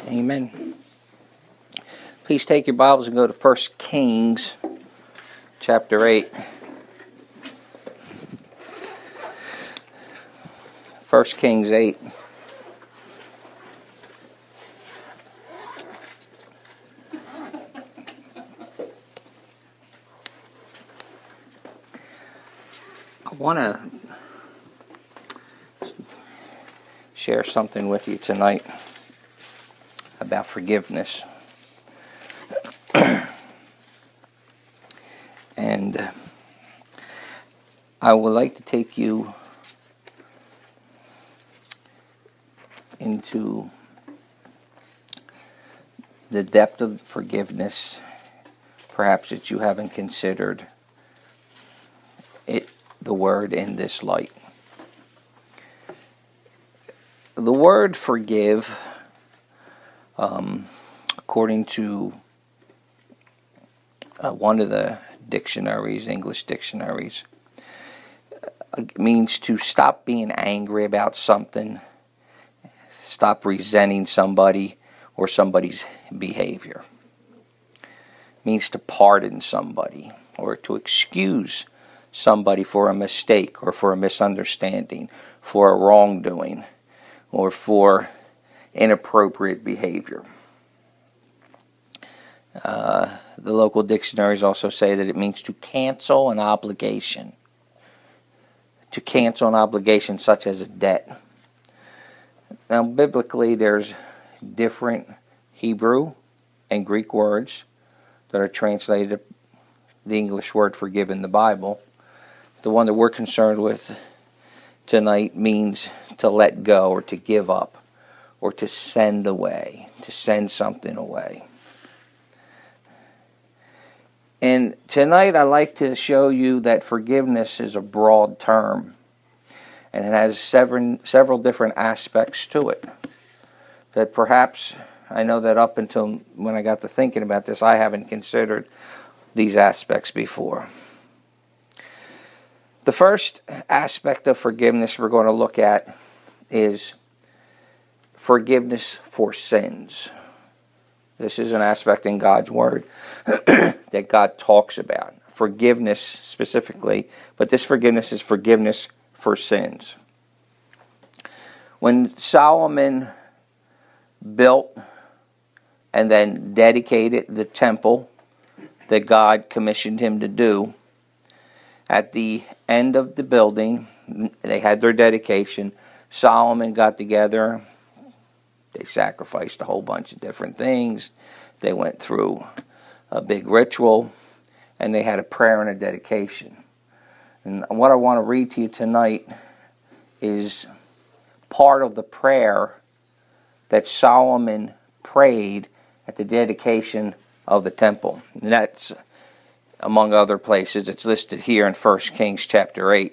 Amen. Please take your Bibles and go to 1 Kings chapter 8. 1 Kings 8. I want to share something with you tonight about forgiveness. And I would like to take you into the depth of forgiveness, perhaps that you haven't considered it, the word in this light. The word forgive, according to one of the dictionaries, English dictionaries, means to stop being angry about something, stop resenting somebody or somebody's behavior. Means to pardon somebody or to excuse somebody for a mistake or for a misunderstanding, for a wrongdoing, or for inappropriate behavior. The local dictionaries also say that it means to cancel an obligation. To cancel an obligation such as a debt. Now, biblically, there's different Hebrew and Greek words that are translated the English word forgive in the Bible. The one that we're concerned with tonight means to let go or to give up or to send away, to send something away. And tonight I'd like to show you that forgiveness is a broad term and it has several different aspects to it. That perhaps, I know that up until when I got to thinking about this, I haven't considered these aspects before. The first aspect of forgiveness we're going to look at is forgiveness for sins. This is an aspect in God's Word that God talks about. Forgiveness specifically, but this forgiveness is forgiveness for sins. When Solomon built and then dedicated the temple that God commissioned him to do, at the end of the building, they had their dedication. Solomon got together. They sacrificed a whole bunch of different things. They went through a big ritual, and they had a prayer and a dedication. And what I want to read to you tonight is part of the prayer that Solomon prayed at the dedication of the temple. And that's, among other places, it's listed here in 1 Kings chapter 8.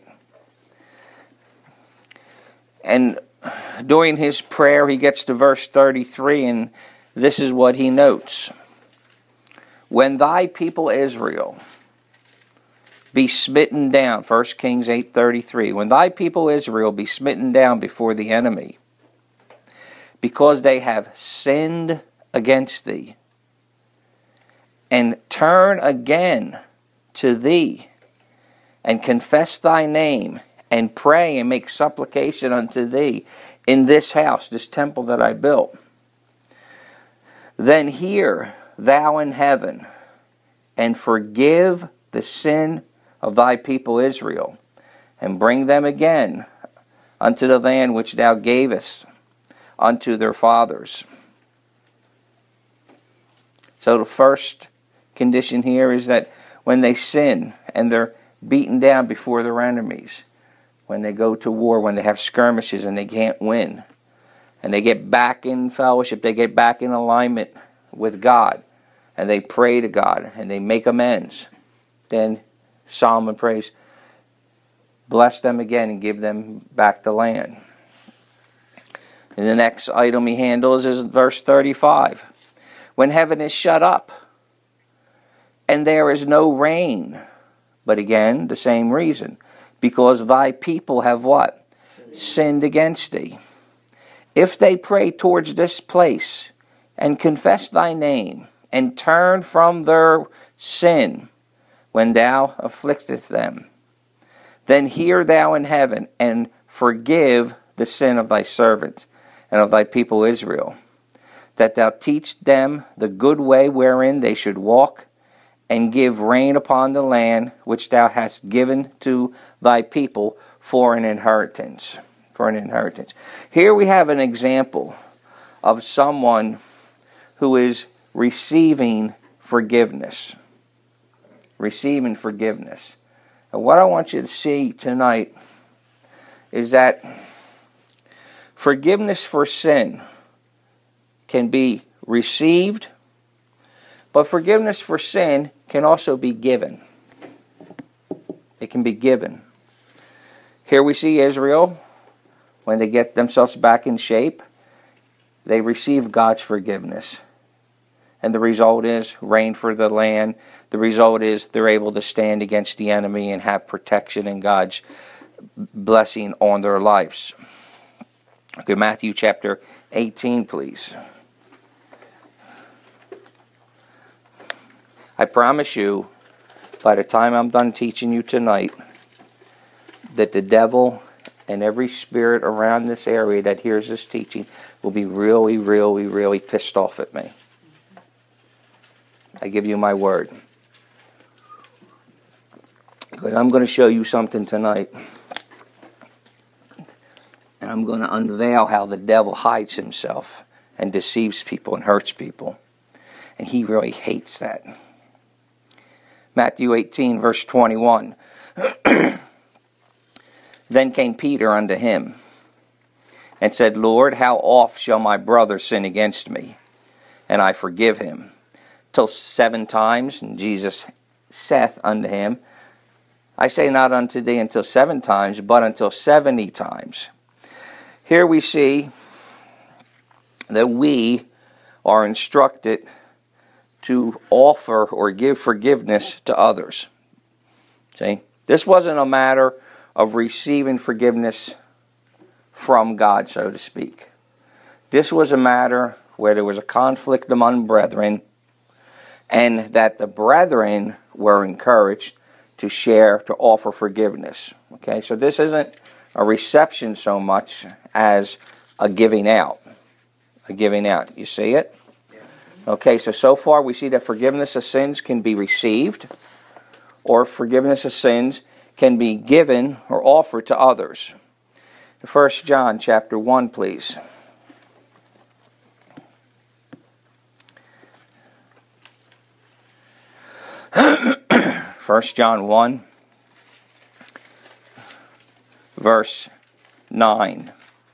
And during his prayer, he gets to verse 33, and this is what he notes. When thy people Israel be smitten down, 1 Kings 8:33, when thy people Israel be smitten down before the enemy, because they have sinned against thee, and turn again to thee, and confess thy name, and pray and make supplication unto thee in this house, this temple that I built, then hear thou in heaven, and forgive the sin of thy people Israel, and bring them again unto the land which thou gavest unto their fathers. So the first condition here is that when they sin and they're beaten down before their enemies, when they go to war, when they have skirmishes and they can't win, and they get back in fellowship, they get back in alignment with God, and they pray to God, and they make amends, then Solomon prays, bless them again and give them back the land. And the next item he handles is verse 35. When heaven is shut up, and there is no rain, but again, the same reason, because thy people have what? Sinned against thee. If they pray towards this place, and confess thy name, and turn from their sin when thou afflictest them, then hear thou in heaven, and forgive the sin of thy servants and of thy people Israel, that thou teach them the good way wherein they should walk, and give rain upon the land which thou hast given to thy people for an inheritance. For an inheritance. Here we have an example of someone who is receiving forgiveness. Receiving forgiveness. And what I want you to see tonight is that forgiveness for sin can be received, but forgiveness for sin can also be given. It can be given. Here we see Israel, when they get themselves back in shape, they receive God's forgiveness. And the result is rain for the land. The result is they're able to stand against the enemy and have protection and God's blessing on their lives. Okay, Matthew chapter 18, please. I promise you, by the time I'm done teaching you tonight, that the devil and every spirit around this area that hears this teaching will be really, really, really pissed off at me. I give you my word. Because I'm going to show you something tonight. And I'm going to unveil how the devil hides himself and deceives people and hurts people. And he really hates that. Matthew 18, verse 21. Then came Peter unto him, and said, Lord, how oft shall my brother sin against me, and I forgive him? Till 7 times? And Jesus saith unto him, I say not unto thee until 7 times, but until 70 times. Here we see that we are instructed to offer or give forgiveness to others. See? This wasn't a matter of receiving forgiveness from God, so to speak. This was a matter where there was a conflict among brethren, and that the brethren were encouraged to share, to offer forgiveness. Okay, so this isn't a reception so much as a giving out. A giving out. You see it? Okay, so far we see that forgiveness of sins can be received, or forgiveness of sins can be given or offered to others. 1 John chapter 1, please. 1 John 1, verse 9.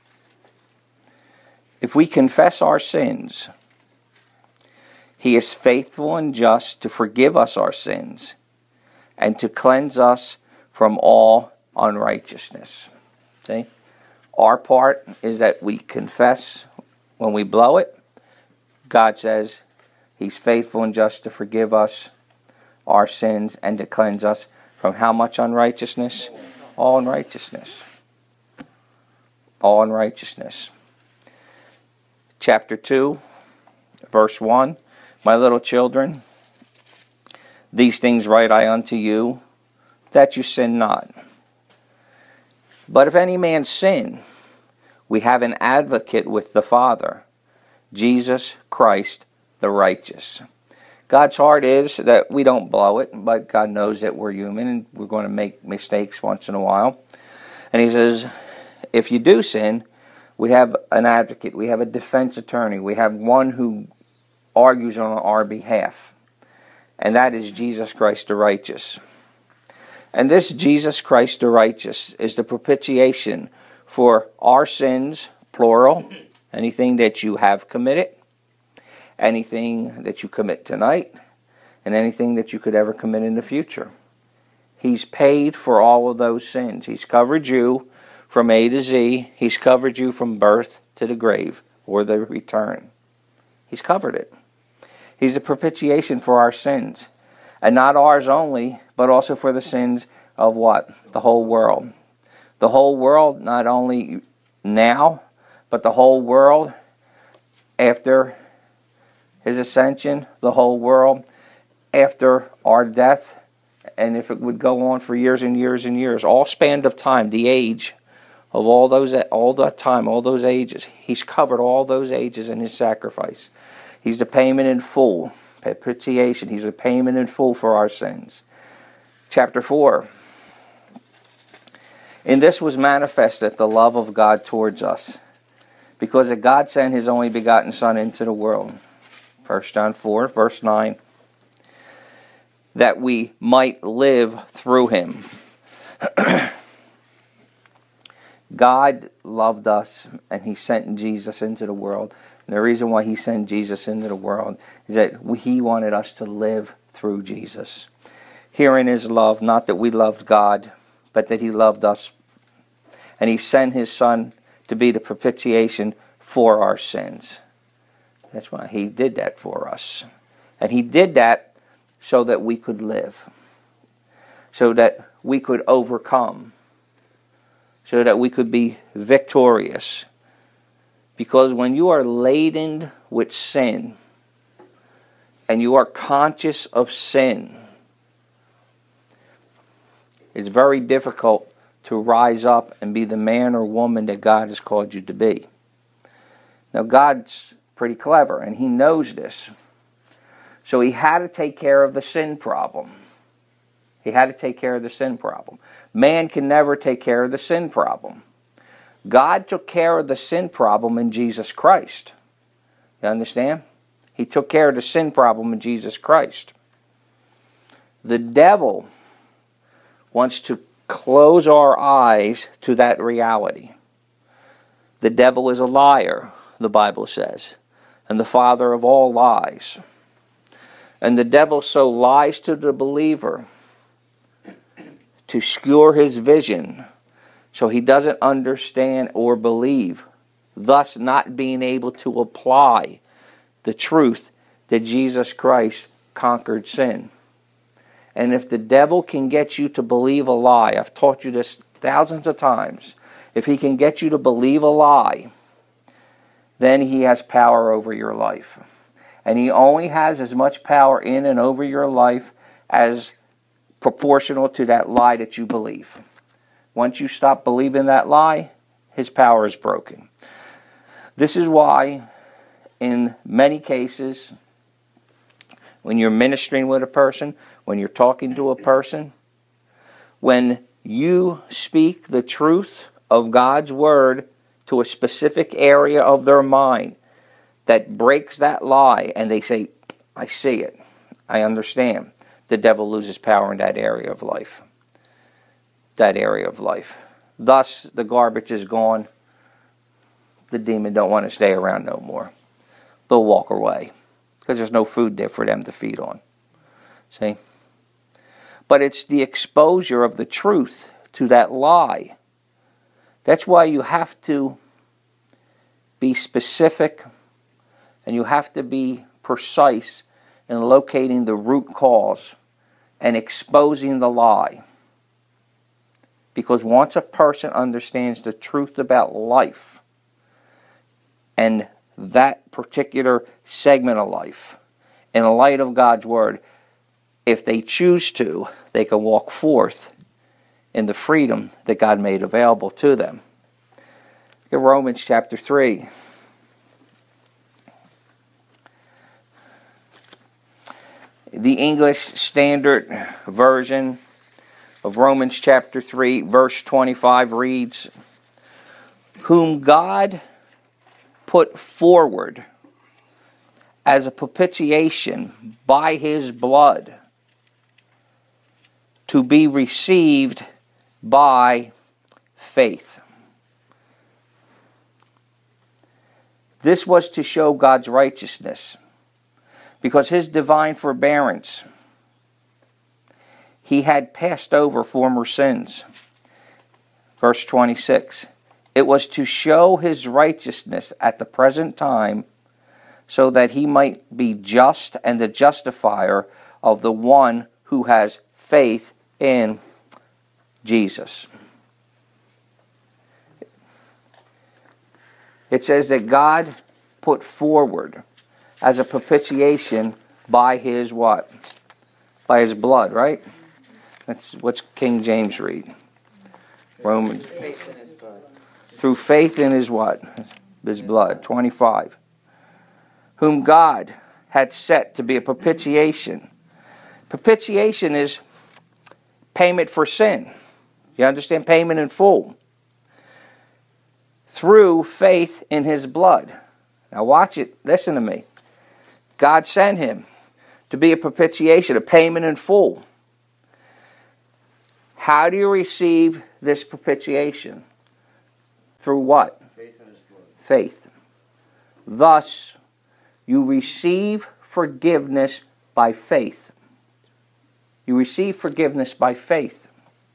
If we confess our sins, He is faithful and just to forgive us our sins and to cleanse us from all unrighteousness. See? Our part is that we confess when we blow it. God says He's faithful and just to forgive us our sins and to cleanse us from how much unrighteousness? All unrighteousness. All unrighteousness. Chapter 2, verse 1. My little children, these things write I unto you, that you sin not. But if any man sin, we have an advocate with the Father, Jesus Christ the righteous. God's heart is that we don't blow it, but God knows that we're human and we're going to make mistakes once in a while. And He says, if you do sin, we have an advocate, we have a defense attorney, we have one who argues on our behalf. And that is Jesus Christ the righteous. And this Jesus Christ the righteous is the propitiation for our sins, plural, anything that you have committed, anything that you commit tonight, and anything that you could ever commit in the future. He's paid for all of those sins. He's covered you from A to Z. He's covered you from birth to the grave or the return. He's covered it. He's a propitiation for our sins. And not ours only, but also for the sins of what? The whole world. The whole world, not only now, but the whole world after His ascension, the whole world, after our death, and if it would go on for years and years and years, all span of time, the age of all that time, all those ages, He's covered all those ages in His sacrifice. He's the payment in full, propitiation. He's the payment in full for our sins. Chapter 4. In this was manifested the love of God towards us, because that God sent His only begotten Son into the world. 1 John 4, verse 9. That we might live through Him. God loved us, and He sent Jesus into the world. And the reason why He sent Jesus into the world is that He wanted us to live through Jesus. Herein is love, not that we loved God, but that He loved us. And He sent His Son to be the propitiation for our sins. That's why He did that for us. And He did that so that we could live. So that we could overcome. So that we could be victorious. Because when you are laden with sin, and you are conscious of sin, it's very difficult to rise up and be the man or woman that God has called you to be. Now God's pretty clever, and He knows this. So He had to take care of the sin problem. He had to take care of the sin problem. Man can never take care of the sin problem. God took care of the sin problem in Jesus Christ. You understand? He took care of the sin problem in Jesus Christ. The devil wants to close our eyes to that reality. The devil is a liar, the Bible says, and the father of all lies. And the devil so lies to the believer to skewer his vision so he doesn't understand or believe, thus not being able to apply the truth that Jesus Christ conquered sin. And if the devil can get you to believe a lie, I've taught you this thousands of times, if he can get you to believe a lie, then he has power over your life. And he only has as much power in and over your life as proportional to that lie that you believe. Once you stop believing that lie, his power is broken. This is why, in many cases, when you're ministering with a person, when you're talking to a person, when you speak the truth of God's Word to a specific area of their mind that breaks that lie, and they say, I see it, I understand, the devil loses power in that area of life. That area of life. Thus, the garbage is gone. The demon don't want to stay around no more. They'll walk away because there's no food there for them to feed on. See? But it's the exposure of the truth to that lie. That's why you have to be specific and you have to be precise in locating the root cause and exposing the lie. Because once a person understands the truth about life and that particular segment of life in the light of God's Word, if they choose to, they can walk forth in the freedom that God made available to them. Look at Romans chapter 3. The English Standard Version of Romans chapter 3, verse 25 reads, whom God put forward as a propitiation by His blood to be received by faith. This was to show God's righteousness, because His divine forbearance, He had passed over former sins. Verse 26. It was to show His righteousness at the present time, so that He might be just and the justifier of the one who has faith in Jesus. It says that God put forward as a propitiation by his what? By his blood, right? That's what's King James read. Romans. Faith in his blood. Through faith in his what? His blood. 25. Whom God had set to be a propitiation. Propitiation is payment for sin. You understand? Payment in full. Through faith in his blood. Now watch it. Listen to me. God sent him to be a propitiation, a payment in full. How do you receive this propitiation? Through what? Faith in his blood. Faith. Thus, you receive forgiveness by faith. You receive forgiveness by faith.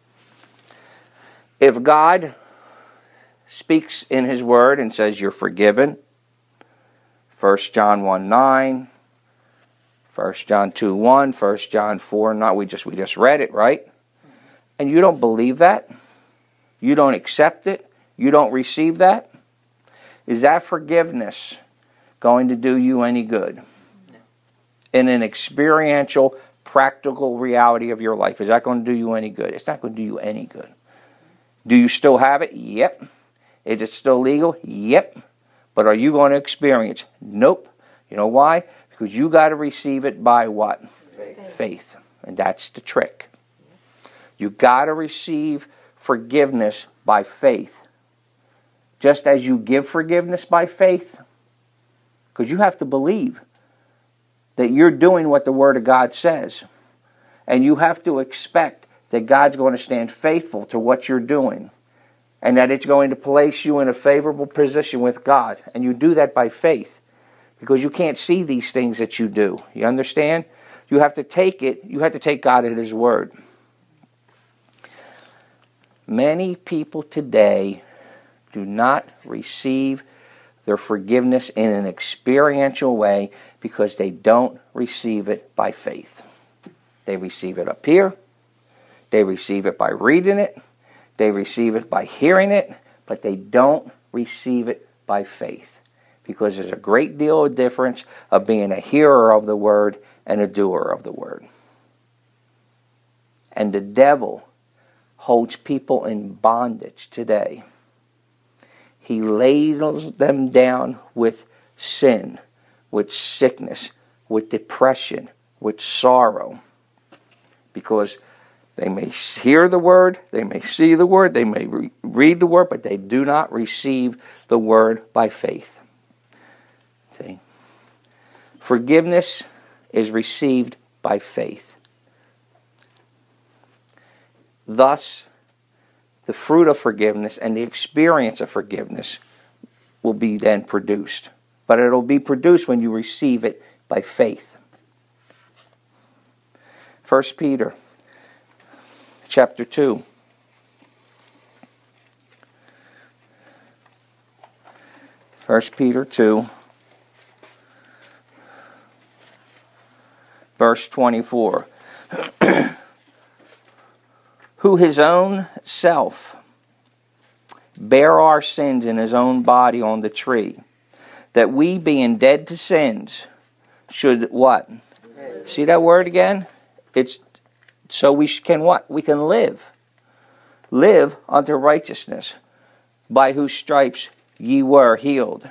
If God speaks in his word and says you're forgiven, 1 John 1:9, 1 John 2:1, 1 John 4:9, we just read it, right? And you don't believe that? You don't accept it? You don't receive that? Is that forgiveness going to do you any good? No. In an experiential, practical reality of your life, is that going to do you any good? It's not going to do you any good. Do you still have it? Yep. Is it still legal? Yep. But are you going to experience? Nope. You know why? Because you got to receive it by what? Faith. And that's the trick. You got to receive forgiveness by faith. Just as you give forgiveness by faith. Because you have to believe that you're doing what the Word of God says. And you have to expect that God's going to stand faithful to what you're doing. And that it's going to place you in a favorable position with God. And you do that by faith. Because you can't see these things that you do. You understand? You have to take it. You have to take God at His Word. Many people today do not receive their forgiveness in an experiential way because they don't receive it by faith. They receive it up here. They receive it by reading it. They receive it by hearing it. But they don't receive it by faith. Because there's a great deal of difference of being a hearer of the Word and a doer of the Word. And the devil holds people in bondage today. He ladles them down with sin, with sickness, with depression, with sorrow. Because they may hear the Word, they may see the Word, they may read the Word, but they do not receive the Word by faith. See? Forgiveness is received by faith. Thus, the fruit of forgiveness and the experience of forgiveness will be then produced. But it'll be produced when you receive it by faith. 1 Peter chapter 2. First Peter 2, verse 24. Who his own self bare our sins in his own body on the tree, that we being dead to sins should what? See that word again? It's so we can what? We can live. Live unto righteousness, by whose stripes ye were healed.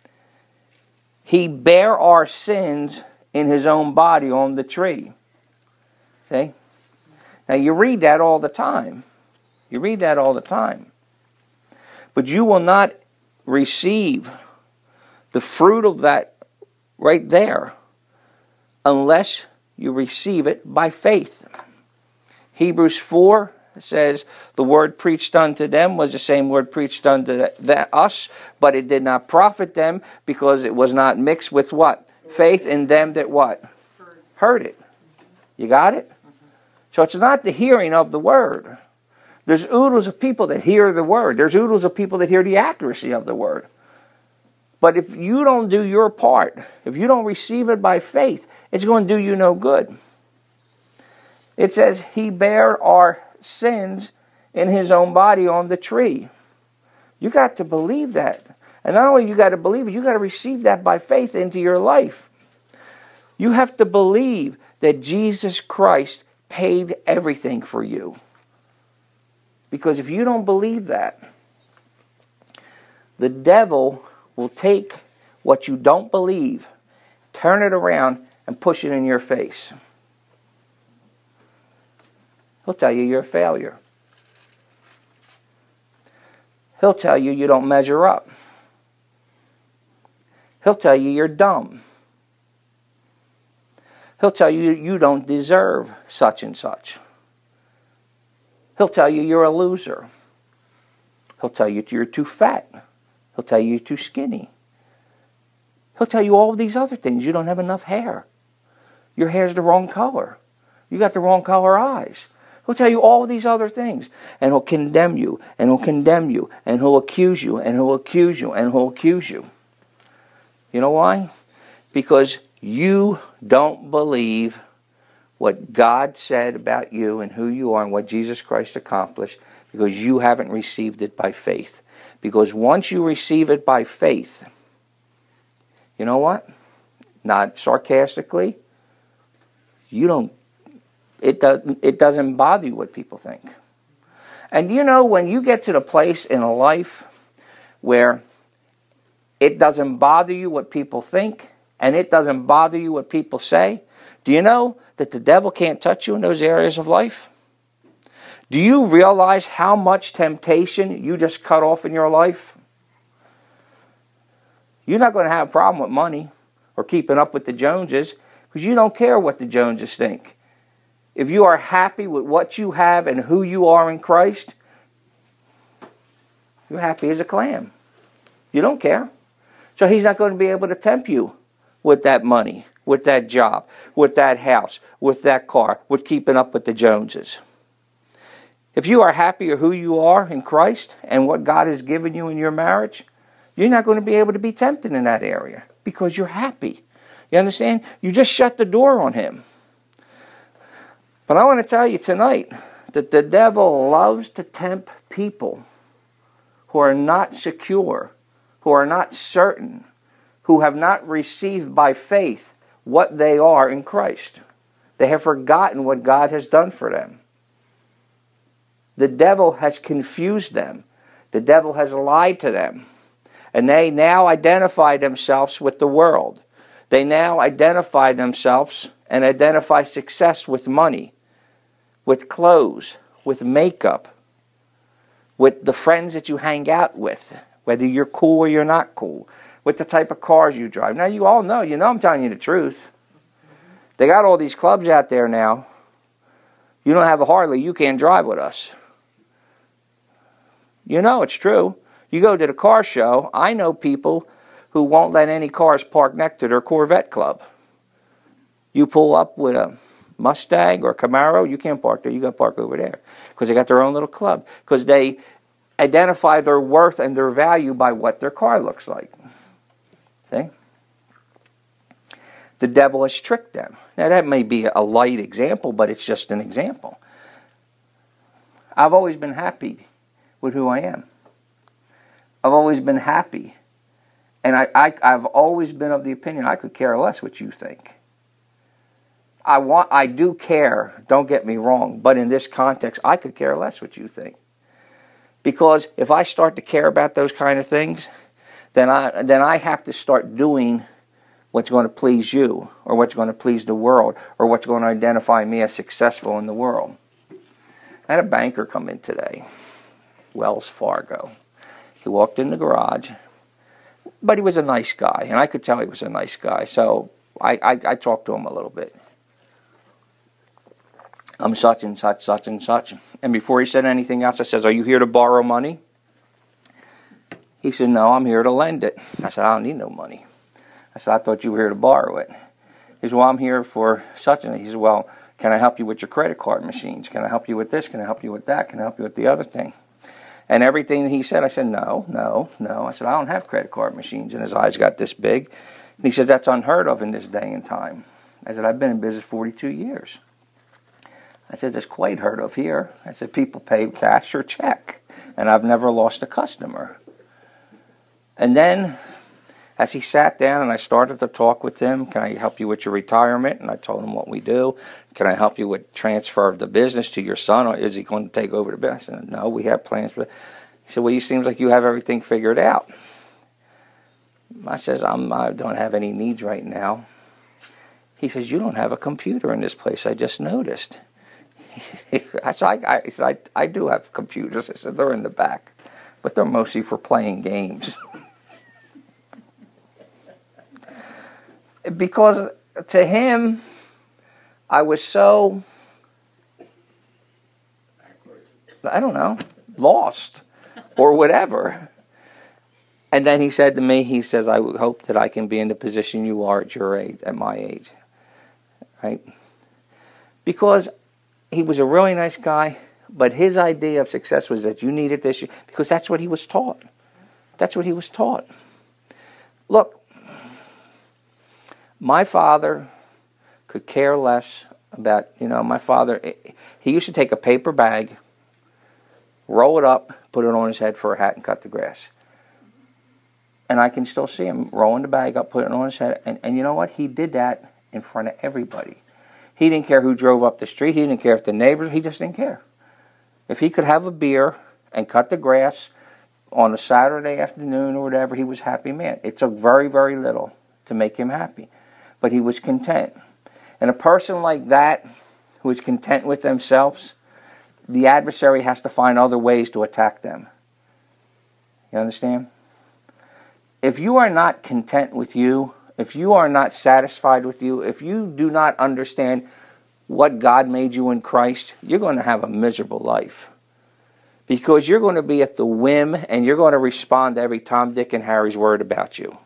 He bare our sins in his own body on the tree. See? Now you read that all the time. You read that all the time. But you will not receive the fruit of that right there unless you receive it by faith. Hebrews 4 says, the word preached unto them was the same word preached unto us, but it did not profit them because it was not mixed with what? Faith in them that what? Heard it. You got it? So it's not the hearing of the word. There's oodles of people that hear the word. There's oodles of people that hear the accuracy of the word. But if you don't do your part, if you don't receive it by faith, it's going to do you no good. It says, he bare our sins in his own body on the tree. You got to believe that. And not only you got to believe it, you got to receive that by faith into your life. You have to believe that Jesus Christ paid everything for you. Because if you don't believe that, the devil will take what you don't believe, turn it around, and push it in your face. He'll tell you you're a failure. He'll tell you you don't measure up. He'll tell you you're dumb. He'll tell you you don't deserve such and such. He'll tell you you're a loser. He'll tell you you're too fat. He'll tell you you're too skinny. He'll tell you all these other things. You don't have enough hair. Your hair's the wrong color. You got the wrong color eyes. He'll tell you all these other things. And he'll condemn you. And he'll condemn you. And he'll accuse you. And he'll accuse you. And he'll accuse you. You know why? Because you don't believe what God said about you and who you are and what Jesus Christ accomplished, because you haven't received it by faith. Because once you receive it by faith, you know what? Not sarcastically, it doesn't bother you what people think. And you know, when you get to the place in a life where it doesn't bother you what people think, and it doesn't bother you what people say, do you know that the devil can't touch you in those areas of life? Do you realize how much temptation you just cut off in your life? You're not going to have a problem with money or keeping up with the Joneses, because you don't care what the Joneses think. If you are happy with what you have and who you are in Christ, you're happy as a clam. You don't care. So he's not going to be able to tempt you with that money, with that job, with that house, with that car, with keeping up with the Joneses. If you are happy with who you are in Christ and what God has given you in your marriage, you're not going to be able to be tempted in that area because you're happy. You understand? You just shut the door on him. But I want to tell you tonight that the devil loves to tempt people who are not secure, who are not certain, who have not received by faith what they are in Christ. They have forgotten what God has done for them. The devil has confused them. The devil has lied to them. And they now identify themselves with the world. They now identify themselves and identify success with money, with clothes, with makeup, with the friends that you hang out with, whether you're cool or you're not cool, with the type of cars you drive. Now, you all know, I'm telling you the truth. They got all these clubs out there now. You don't have a Harley, you can't drive with us. You know it's true. You go to the car show, I know people who won't let any cars park next to their Corvette club. You pull up with a Mustang or Camaro, you can't park there, you got to park over there. Because they got their own little club. Because they identify their worth and their value by what their car looks like. See? The devil has tricked them. Now that may be a light example, but it's just an example. I've always been happy with who I am. I've always been happy. And I've always been of the opinion I could care less what you think. I do care, don't get me wrong, but in this context, I could care less what you think. Because if I start to care about those kind of things, then I have to start doing what's going to please you, or what's going to please the world, or what's going to identify me as successful in the world. I had a banker come in today, Wells Fargo. He walked in the garage, but he was a nice guy, and I could tell he was a nice guy, so I talked to him a little bit. I'm such and such, such and such. And before he said anything else, I says, "Are you here to borrow money?" He said, "No, I'm here to lend it." I said, "I don't need no money." I said, "I thought you were here to borrow it." He said, "Well, I'm here for such and." He said, "Well, can I help you with your credit card machines? Can I help you with this? Can I help you with that? Can I help you with the other thing?" And everything that he said, I said, no. I said, "I don't have credit card machines." And his eyes got this big. And he said, "That's unheard of in this day and time." I said, "I've been in business 42 years. I said, "That's quite heard of here." I said, "People pay cash or check. And I've never lost a customer." And then, As he sat down and I started to talk with him, can I help you with your retirement? And I told him what we do. Can I help you with transfer of the business to your son, or is he going to take over the business? I said, no, we have plans. He said, well, it seems like you have everything figured out. I says, I don't have any needs right now. He says, you don't have a computer in this place. I just noticed. I do have computers. I said, they're in the back. But they're mostly for playing games. Because to him, I was so, I don't know, lost or whatever. And then he said to me, he says, I hope that I can be in the position you are at your age, at my age. Right? Because he was a really nice guy, but his idea of success was that you needed this, because that's what he was taught. That's what he was taught. Look, my father could care less about, my father, he used to take a paper bag, roll it up, put it on his head for a hat and cut the grass. And I can still see him rolling the bag up, putting it on his head. And you know what? He did that in front of everybody. He didn't care who drove up the street. He didn't care if the neighbors, he just didn't care. If he could have a beer and cut the grass on a Saturday afternoon or whatever, he was a happy man. It took very, very little to make him happy. But he was content. And a person like that, who is content with themselves, the adversary has to find other ways to attack them. You understand? If you are not content with you, if you are not satisfied with you, if you do not understand what God made you in Christ, you're going to have a miserable life. Because you're going to be at the whim and you're going to respond to every Tom, Dick, and Harry's word about you.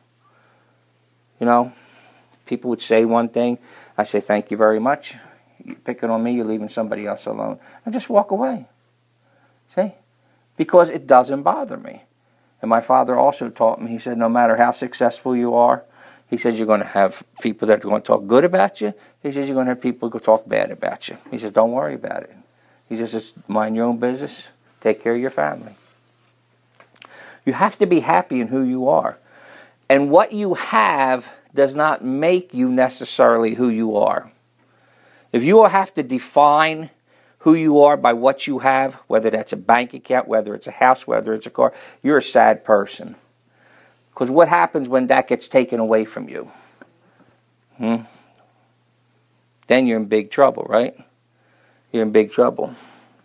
People would say one thing. I say, thank you very much. You're picking on me, you're leaving somebody else alone. And just walk away. See? Because it doesn't bother me. And my father also taught me, he said, no matter how successful you are, he says you're going to have people that are going to talk good about you. He says you're going to have people who talk bad about you. He says, don't worry about it. He says, just mind your own business. Take care of your family. You have to be happy in who you are. And what you have does not make you necessarily who you are. If you have to define who you are by what you have, whether that's a bank account, whether it's a house, whether it's a car, you're a sad person. Because what happens when that gets taken away from you? Then you're in big trouble, right? You're in big trouble.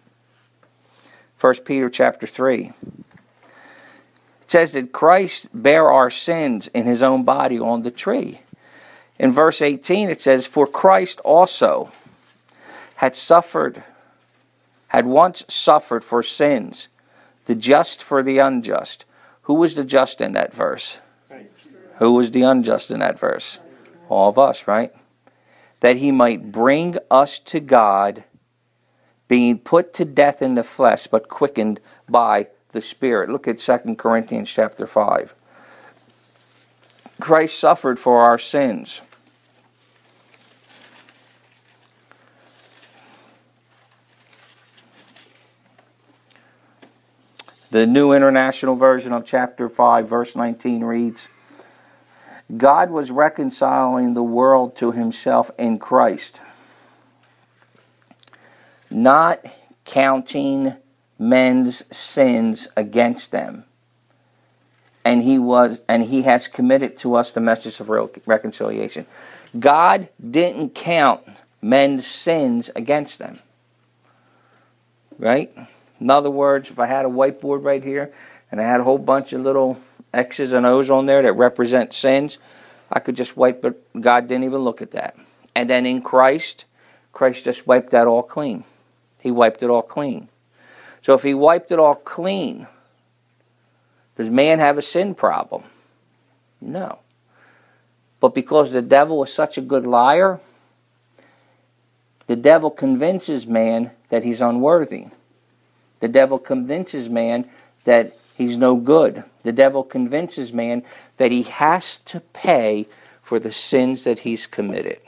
1 Peter chapter 3. It says that Christ bare our sins in his own body on the tree. In verse 18 it says, for Christ also had once suffered for sins, the just for the unjust. Who was the just in that verse? Who was the unjust in that verse? All of us, right? That he might bring us to God, being put to death in the flesh, but quickened by the Spirit. Look at 2 Corinthians chapter 5. Christ suffered for our sins. The New International Version of chapter 5, verse 19 reads, God was reconciling the world to himself in Christ, not counting men's sins against them. And he has committed to us the message of reconciliation. God didn't count men's sins against them. Right? In other words, if I had a whiteboard right here and I had a whole bunch of little X's and O's on there that represent sins, I could just wipe it. God didn't even look at that. And then in Christ just wiped that all clean. He wiped it all clean. So if he wiped it all clean, does man have a sin problem? No. But because the devil is such a good liar, the devil convinces man that he's unworthy. The devil convinces man that he's no good. The devil convinces man that he has to pay for the sins that he's committed.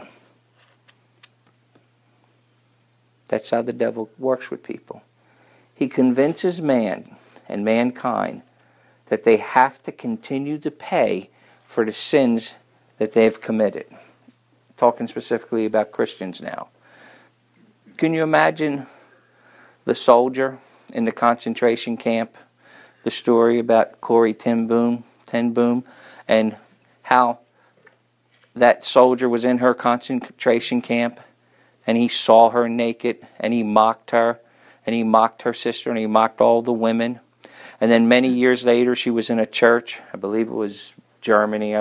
That's how the devil works with people. He convinces man and mankind that they have to continue to pay for the sins that they've committed. Talking specifically about Christians now. Can you imagine the soldier in the concentration camp? The story about Corrie ten Boom, and how that soldier was in her concentration camp, and he saw her naked, and he mocked her, and he mocked her sister, and he mocked all the women. And then many years later, she was in a church, I believe it was Germany,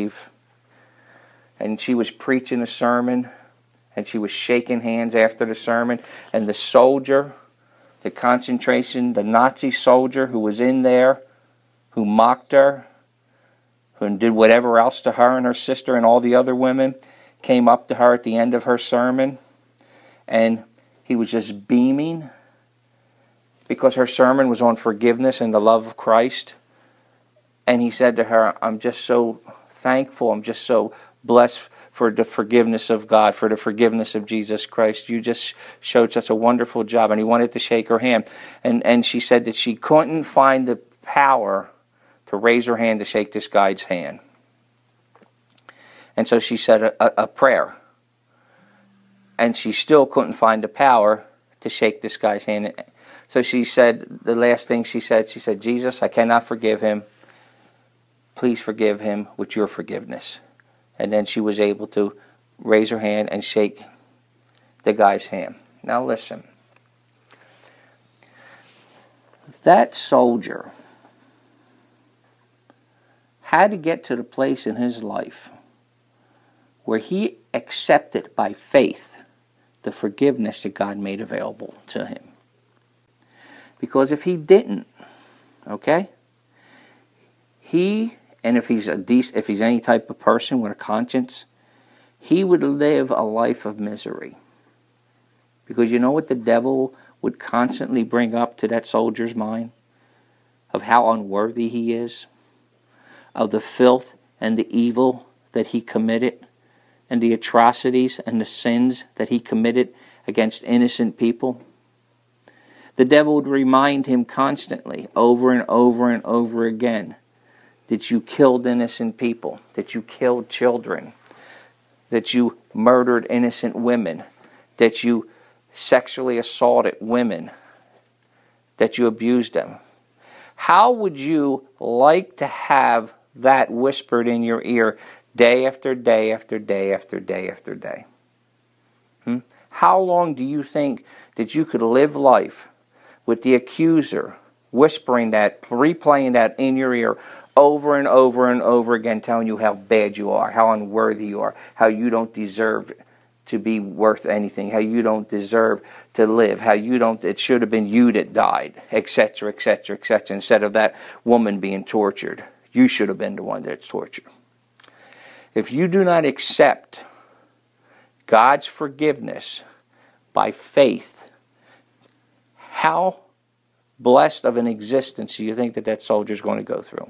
and she was preaching a sermon, and she was shaking hands after the sermon, and the soldier, the Nazi soldier who was in there, who mocked her, who did whatever else to her and her sister and all the other women, came up to her at the end of her sermon, and he was just beaming because her sermon was on forgiveness and the love of Christ. And he said to her, I'm just so thankful, I'm just so blessed for the forgiveness of God, for the forgiveness of Jesus Christ. You just showed such a wonderful job. And he wanted to shake her hand. And she said that she couldn't find the power to raise her hand to shake this guy's hand. And so she said a prayer. And she still couldn't find the power to shake this guy's hand. So she said, the last thing she said, Jesus, I cannot forgive him. Please forgive him with your forgiveness. And then she was able to raise her hand and shake the guy's hand. Now listen. That soldier had to get to the place in his life where he accepted by faith the forgiveness that God made available to him. Because if he didn't, okay, and if he's any type of person with a conscience, he would live a life of misery. Because you know what the devil would constantly bring up to that soldier's mind? Of how unworthy he is, of the filth and the evil that he committed, and the atrocities and the sins that he committed against innocent people. The devil would remind him constantly, over and over and over again, that you killed innocent people, that you killed children, that you murdered innocent women, that you sexually assaulted women, that you abused them. How would you like to have that whispered in your ear day after day after day after day after day? How long do you think that you could live life with the accuser whispering that, replaying that in your ear over and over and over again, telling you how bad you are, how unworthy you are, how you don't deserve to be worth anything, how you don't deserve to live, how it should have been you that died, etc., etc., etc., instead of that woman being tortured. You should have been the one that's tortured. If you do not accept God's forgiveness by faith, how blessed of an existence do you think that soldier is going to go through?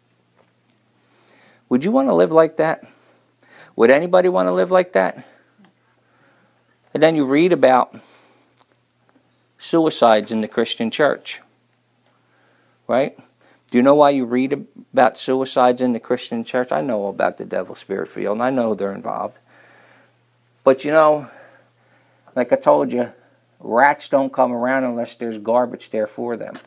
Would you want to live like that? Would anybody want to live like that? And then you read about suicides in the Christian church. Right? Do you know why you read about suicides in the Christian church? I know about the devil spirit field, and I know they're involved. But you know, like I told you, rats don't come around unless there's garbage there for them.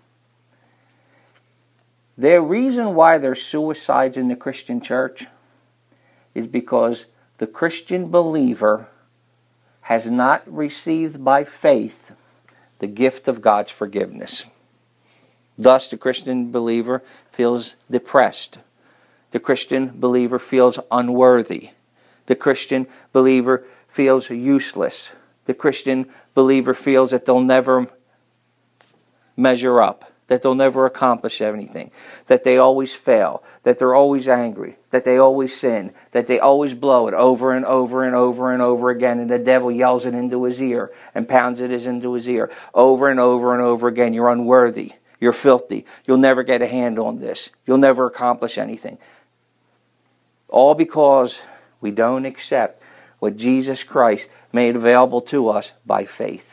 The reason why there's suicides in the Christian church is because the Christian believer has not received by faith the gift of God's forgiveness. Thus, the Christian believer feels depressed. The Christian believer feels unworthy. The Christian believer feels useless. The Christian believer feels that they'll never measure up, that they'll never accomplish anything, that they always fail, that they're always angry, that they always sin, that they always blow it over and over and over and over again, and the devil yells it into his ear and pounds it into his ear over and over and over again. You're unworthy. You're filthy. You'll never get a handle on this. You'll never accomplish anything. All because we don't accept what Jesus Christ made available to us by faith.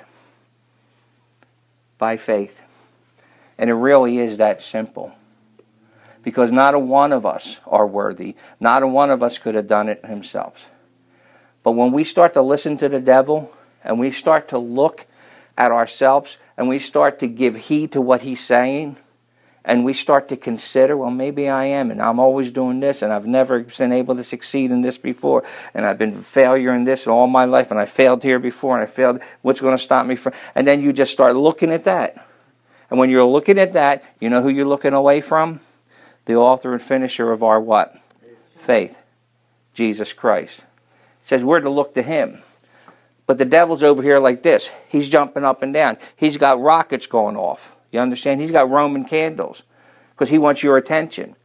By faith. And it really is that simple. Because not a one of us are worthy. Not a one of us could have done it himself. But when we start to listen to the devil, and we start to look at ourselves, and we start to give heed to what he's saying, and we start to consider, well, maybe I am, and I'm always doing this, and I've never been able to succeed in this before, and I've been a failure in this all my life, and I failed here before, and I failed. What's going to stop me from? And then you just start looking at that. And when you're looking at that, you know who you're looking away from? The author and finisher of our what? Faith. Jesus Christ. It says we're to look to him. But the devil's over here like this. He's jumping up and down. He's got rockets going off. You understand? He's got Roman candles because he wants your attention.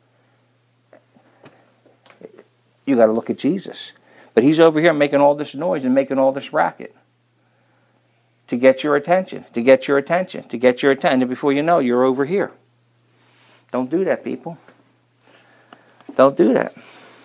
You got to look at Jesus. But he's over here making all this noise and making all this racket to get your attention, to get your attention, to get your attention. And before you know, you're over here. Don't do that, people. Don't do that.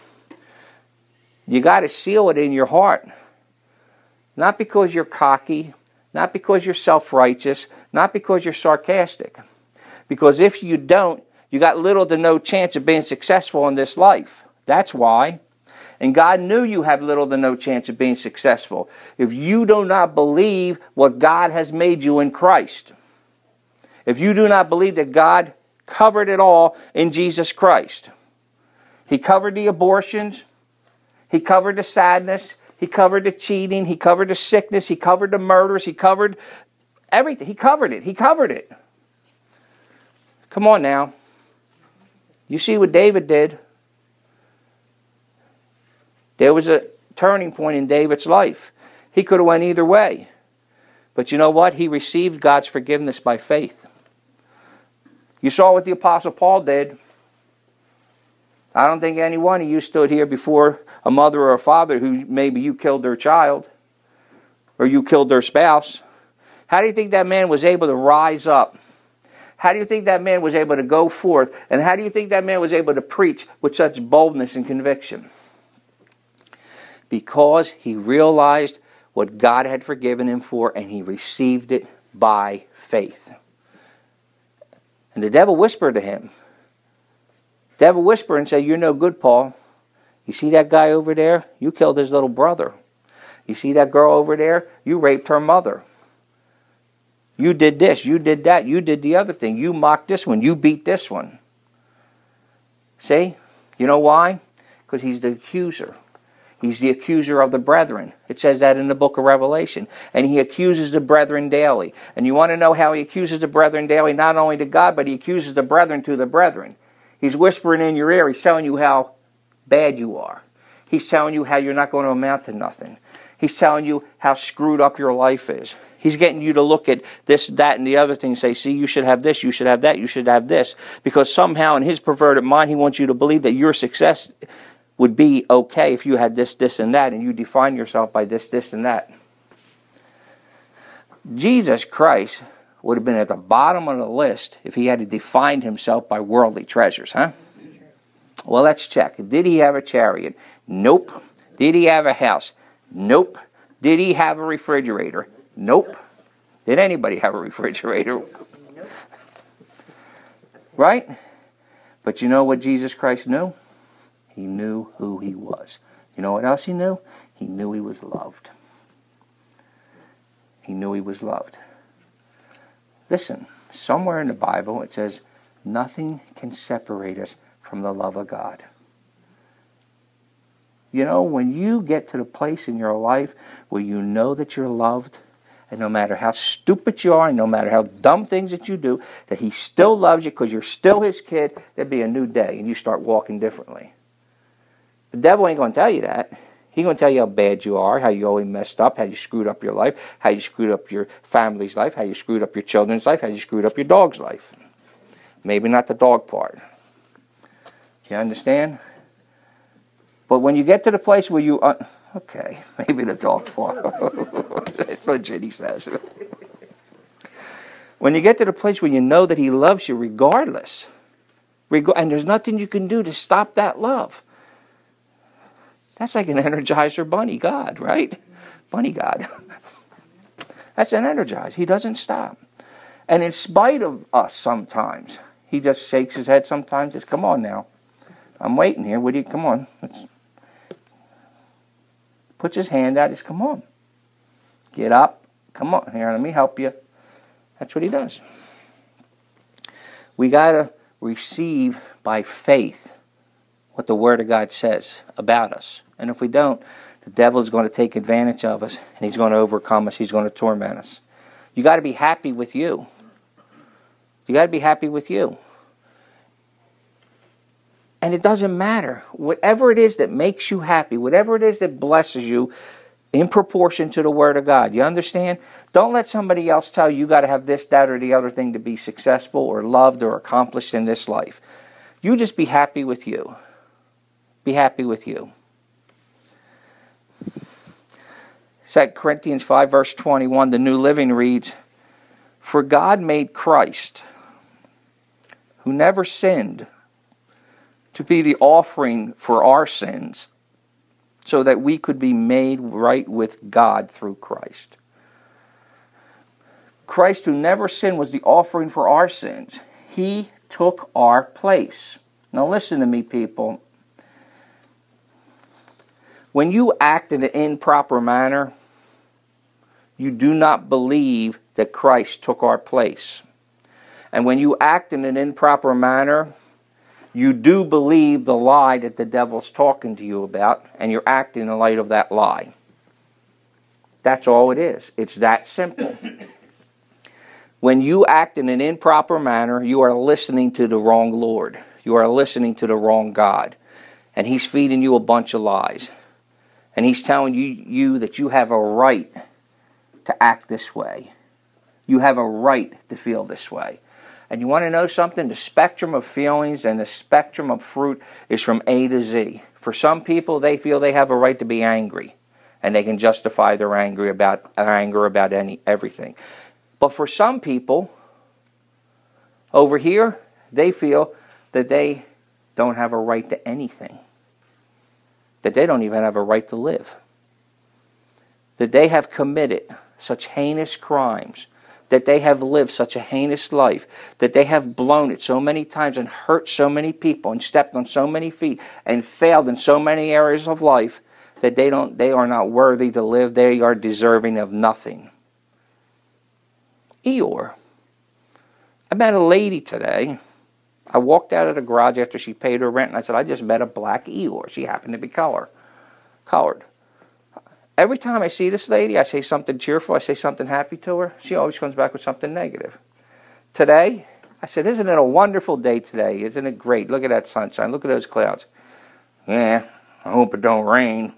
You got to seal it in your heart. Not because you're cocky, not because you're self-righteous, not because you're sarcastic. Because if you don't, you got little to no chance of being successful in this life. That's why. And God knew you have little to no chance of being successful if you do not believe what God has made you in Christ. If you do not believe that God covered it all in Jesus Christ. He covered the abortions. He covered the sadness. He covered the cheating. He covered the sickness. He covered the murders. He covered everything. He covered it. He covered it. Come on now. You see what David did. There was a turning point in David's life. He could have went either way. But you know what? He received God's forgiveness by faith. You saw what the Apostle Paul did. I don't think any one of you stood here before a mother or a father who maybe you killed their child or you killed their spouse. How do you think that man was able to rise up? How do you think that man was able to go forth? And how do you think that man was able to preach with such boldness and conviction? Because he realized what God had forgiven him for and he received it by faith. And the devil whispered to him. The devil whispered and said, "You're no good, Paul. You see that guy over there? You killed his little brother. You see that girl over there? You raped her mother. You did this, you did that, you did the other thing. You mocked this one, you beat this one." See? You know why? Because he's the accuser. He's the accuser of the brethren. It says that in the book of Revelation. And he accuses the brethren daily. And you want to know how he accuses the brethren daily? Not only to God, but he accuses the brethren to the brethren. He's whispering in your ear. He's telling you how bad you are. He's telling you how you're not going to amount to nothing. He's telling you how screwed up your life is. He's getting you to look at this, that, and the other thing and say, see, you should have this, you should have that, you should have this. Because somehow in his perverted mind, he wants you to believe that your success would be okay if you had this, this, and that, and you define yourself by this, this, and that. Jesus Christ would have been at the bottom of the list if he had defined himself by worldly treasures, huh? Well, let's check. Did he have a chariot? Nope. Did he have a house? Nope. Did he have a refrigerator? Nope. Did anybody have a refrigerator? Right? But you know what Jesus Christ knew? He knew who he was. You know what else he knew? He knew he was loved. He knew he was loved. Listen, somewhere in the Bible it says, nothing can separate us from the love of God. You know, when you get to the place in your life where you know that you're loved, and no matter how stupid you are, and no matter how dumb things that you do, that he still loves you because you're still his kid, there'll be a new day, and you start walking differently. The devil ain't going to tell you that. He's going to tell you how bad you are, how you always messed up, how you screwed up your life, how you screwed up your family's life, how you screwed up your children's life, how you screwed up your dog's life. Maybe not the dog part. You understand? But when you get to the place where you... okay, maybe the dog part. It's legit, he says. When you get to the place where you know that he loves you regardless, and there's nothing you can do to stop that love. That's like an Energizer bunny God, right? Bunny God. That's an Energizer. He doesn't stop. And in spite of us sometimes, He just shakes his head sometimes. Says, come on now. I'm waiting here. Come on. Puts his hand out. Says, come on. Get up. Come on. Here, let me help you. That's what he does. We got to receive by faith what the Word of God says about us. And if we don't, the devil is going to take advantage of us, and he's going to overcome us. He's going to torment us. You got to be happy with you. You got to be happy with you. And it doesn't matter. Whatever it is that makes you happy, whatever it is that blesses you in proportion to the Word of God. You understand? Don't let somebody else tell you got to have this, that, or the other thing to be successful or loved or accomplished in this life. You just be happy with you. Be happy with you. 2 Corinthians 5 verse 21, the New Living reads, "For God made Christ, who never sinned, to be the offering for our sins, so that we could be made right with God through Christ." Christ, who never sinned, was the offering for our sins. He took our place. Now listen to me, people. When you act in an improper manner, you do not believe that Christ took our place. And when you act in an improper manner, you do believe the lie that the devil's talking to you about, and you're acting in light of that lie. That's all it is. It's that simple. When you act in an improper manner, you are listening to the wrong Lord. You are listening to the wrong God. And He's feeding you a bunch of lies. And He's telling you that you have a right to act this way. You have a right to feel this way. And you want to know something? The spectrum of feelings and the spectrum of fruit is from A to Z. For some people, they feel they have a right to be angry. And they can justify their anger about everything. But for some people, over here, they feel that they don't have a right to anything. That they don't even have a right to live. That they have committed such heinous crimes. That they have lived such a heinous life. That they have blown it so many times and hurt so many people and stepped on so many feet and failed in so many areas of life that they are not worthy to live. They are deserving of nothing. Eeyore. I met a lady today. I walked out of the garage after she paid her rent and I said, I just met a black Eeyore. She happened to be colored. Every time I see this lady, I say something cheerful, I say something happy to her. She always comes back with something negative. Today, I said, isn't it a wonderful day today? Isn't it great? Look at that sunshine. Look at those clouds. Yeah, I hope it don't rain.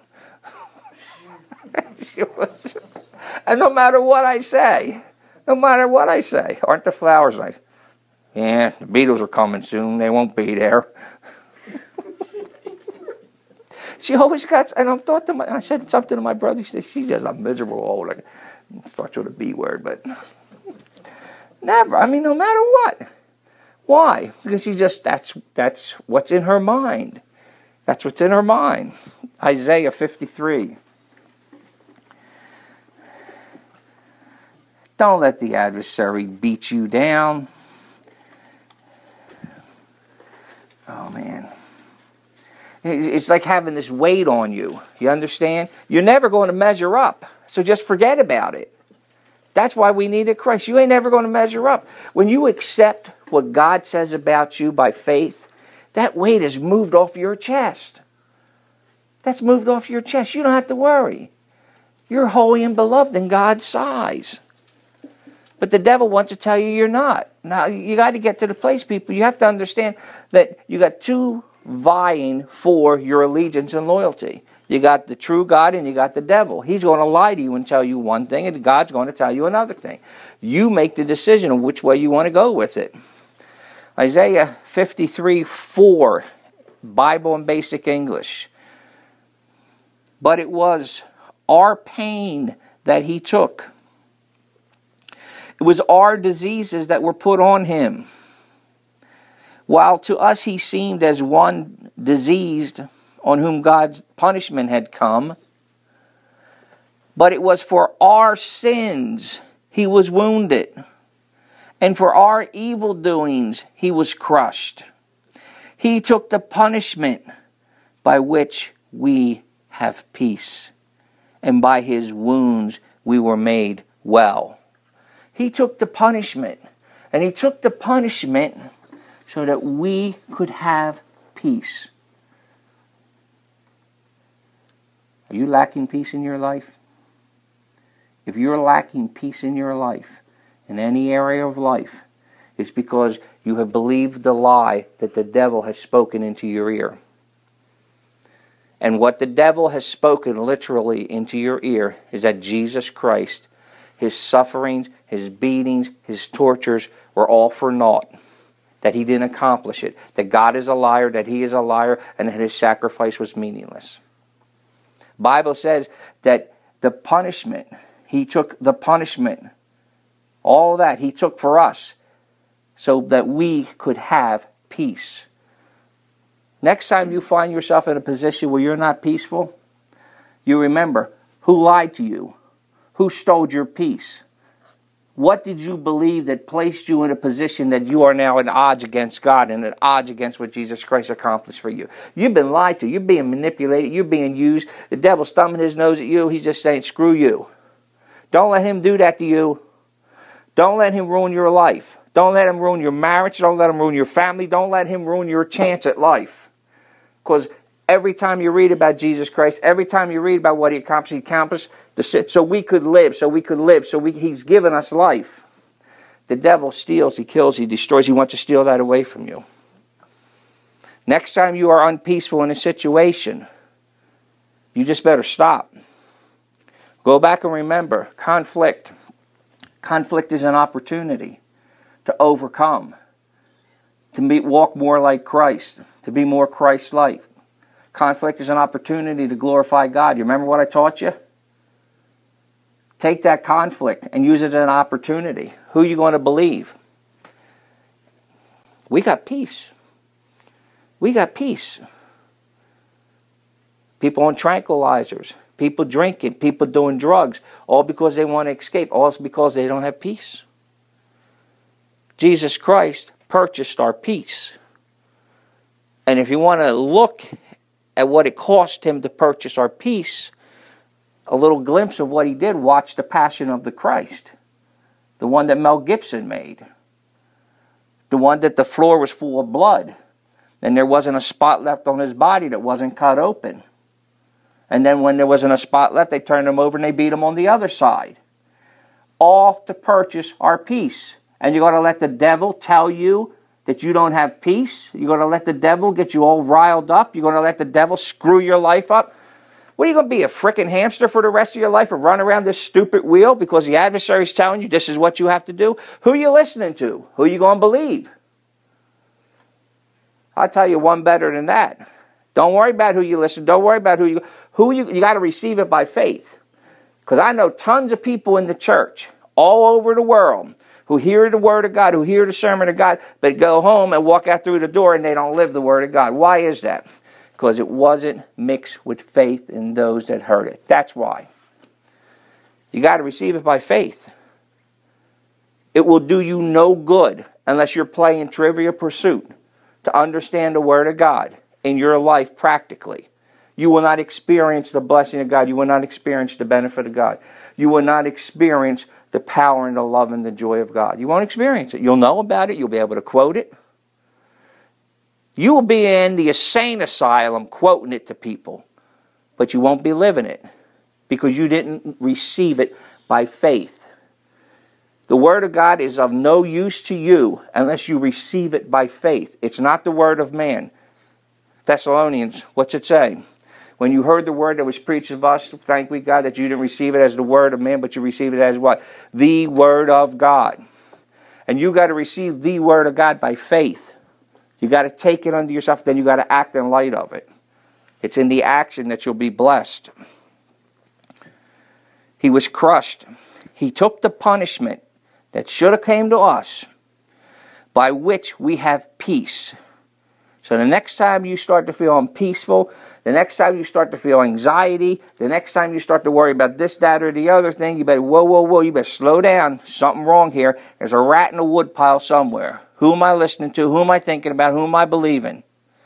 And no matter what I say, aren't the flowers nice? Yeah, the Beatles are coming soon. They won't be there. She always got, and I said something to my brother. She said, she's just a miserable old. Starts with a B word, but never. I mean, no matter what. Why? Because that's what's in her mind. That's what's in her mind. Isaiah 53. Don't let the adversary beat you down. Oh, man. It's like having this weight on you. You understand? You're never going to measure up. So just forget about it. That's why we needed Christ. You ain't never going to measure up. When you accept what God says about you by faith, that weight is moved off your chest. That's moved off your chest. You don't have to worry. You're holy and beloved in God's size. But the devil wants to tell you you're not. Now, you got to get to the place, people. You have to understand that you got two vying for your allegiance and loyalty. You got the true God and you got the devil. He's going to lie to you and tell you one thing, and God's going to tell you another thing. You make the decision of which way you want to go with it. Isaiah 53:4, Bible in Basic English. But it was our pain that He took. It was our diseases that were put on Him. While to us He seemed as one diseased, on whom God's punishment had come. But it was for our sins He was wounded, And for our evil doings he was crushed. He took the punishment by which we have peace. And by his wounds we were made well. He took the punishment. And he took the punishment so that we could have peace. Are you lacking peace in your life? If you're lacking peace in your life, in any area of life, it's because you have believed the lie that the devil has spoken into your ear. And what the devil has spoken literally into your ear is that Jesus Christ, his sufferings, his beatings, his tortures were all for naught. That he didn't accomplish it. That God is a liar, that he is a liar, and that his sacrifice was meaningless. Bible says that the punishment, he took the punishment, all that he took for us so that we could have peace. Next time you find yourself in a position where you're not peaceful, you remember who lied to you, who stole your peace. What did you believe that placed you in a position that you are now at odds against God and at odds against what Jesus Christ accomplished for you? You've been lied to. You're being manipulated. You're being used. The devil's thumbing his nose at you. He's just saying, screw you. Don't let him do that to you. Don't let him ruin your life. Don't let him ruin your marriage. Don't let him ruin your family. Don't let him ruin your chance at life. Because every time you read about Jesus Christ, every time you read about what he accomplished so we could live, he's given us life. The devil steals, he kills, he destroys. He wants to steal that away from you. Next time you are unpeaceful in a situation, you just better stop. Go back and remember, conflict. Conflict is an opportunity to overcome, to walk more like Christ, to be more Christ-like. Conflict is an opportunity to glorify God. You remember what I taught you? Take that conflict and use it as an opportunity. Who are you going to believe? We got peace. We got peace. People on tranquilizers, people drinking, people doing drugs, all because they want to escape, all because they don't have peace. Jesus Christ purchased our peace. And if you want to look at what it cost him to purchase our peace, a little glimpse of what he did, watch The Passion of the Christ. The one that Mel Gibson made. The one that the floor was full of blood. And there wasn't a spot left on his body that wasn't cut open. And then when there wasn't a spot left, they turned him over and they beat him on the other side. All to purchase our peace. And you're going to let the devil tell you that you don't have peace? You're going to let the devil get you all riled up? You're going to let the devil screw your life up? What, are you going to be, a frickin' hamster for the rest of your life and run around this stupid wheel because the adversary's telling you this is what you have to do? Who are you listening to? Who are you going to believe? I'll tell you one better than that. Don't worry about who you listen. Don't worry about you got to receive it by faith. Because I know tons of people in the church all over the world who hear the word of God, who hear the sermon of God, but go home and walk out through the door and they don't live the word of God. Why is that? Because it wasn't mixed with faith in those that heard it. That's why. You got to receive it by faith. It will do you no good unless you're playing Trivial Pursuit to understand the word of God in your life practically. You will not experience the blessing of God. You will not experience the benefit of God. You will not experience the power and the love and the joy of God. You won't experience it. You'll know about it. You'll be able to quote it. You will be in the insane asylum quoting it to people, but you won't be living it because you didn't receive it by faith. The Word of God is of no use to you unless you receive it by faith. It's not the word of man. Thessalonians, what's it say? When you heard the word that was preached of us, thank we God that you didn't receive it as the word of man, but you received it as what? The Word of God. And you got to receive the Word of God by faith. You got to take it unto yourself, then you got to act in light of it. It's in the action that you'll be blessed. He was crushed. He took the punishment that should have came to us, by which we have peace. So the next time you start to feel unpeaceful, the next time you start to feel anxiety, the next time you start to worry about this, that, or the other thing, you better, whoa, you better slow down. Something wrong here. There's a rat in a wood pile somewhere. Who am I listening to? Who am I thinking about? Who am I believing?